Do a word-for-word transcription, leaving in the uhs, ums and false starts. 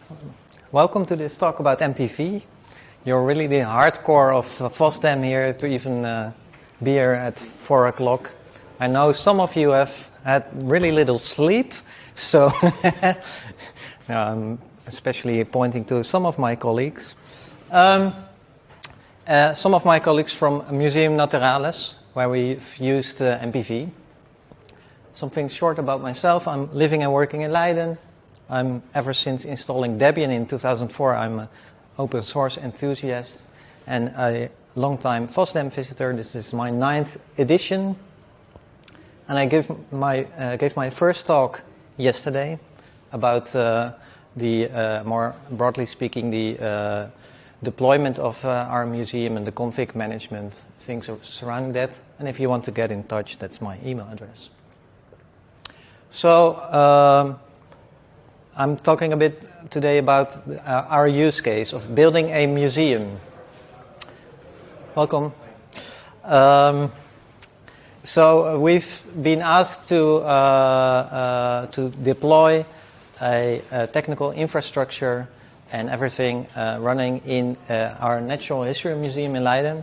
Welcome to this talk about M P V. You're really the hardcore of uh, FOSDEM here to even uh, be here at four o'clock. I know some of you have had really little sleep, so I'm especially pointing to some of my colleagues. Um, uh, some of my colleagues from Museum Naturalis, where we've used uh, M P V. Something short about myself. I'm living and working in Leiden. I'm ever since installing Debian in two thousand four, I'm an open source enthusiast and a long-time FOSDEM visitor. This is my ninth edition, and I gave my uh, gave my first talk yesterday about uh, the uh, more broadly speaking the uh, deployment of uh, our museum and the config management things surrounding that. And if you want to get in touch, that's my email address. So. Um, I'm talking a bit today about uh, our use case of building a museum. Welcome. Um, so we've been asked to uh, uh, to deploy a, a technical infrastructure and everything uh, running in uh, our Natural History Museum in Leiden.